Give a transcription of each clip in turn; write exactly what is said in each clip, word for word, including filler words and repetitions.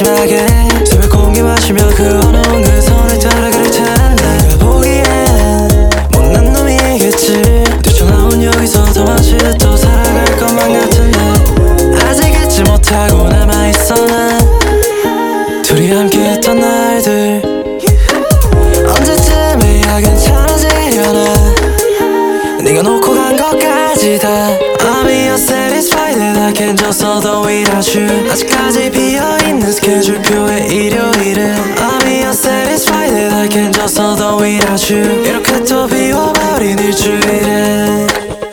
진하게 새벽 공기 마시며 그 어느 그 손을 따라 그럴 텐데 내가 보기엔 못난 놈이겠지 뛰쳐나온 여기서 도망치 또 살아갈 것만 같은데 아직 잊지 못하고 남아있어 난 둘이 함께했던 날들 언제쯤에야 괜찮아지려나 네가 놓고 간 것까지 다 I'll be satisfied that I can just hold without you 아직까지 비어있는 스케줄표의 일요일은 I'll be satisfied that I can just hold without you 이렇게 또 비워버린 일주일은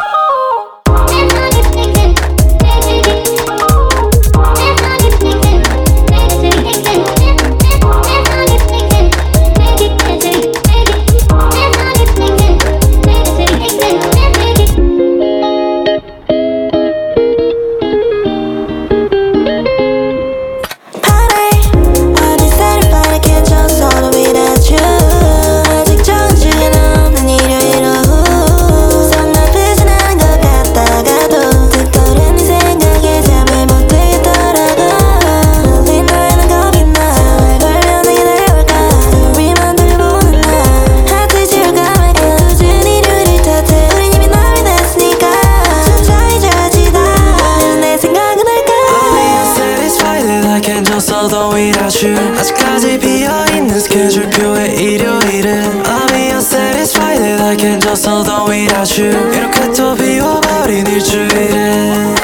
without you 아직까지 비어있는 스케줄표의 일요일은 I'll be satisfied that I can just hold on without you 이렇게 또 비워버린 일주일은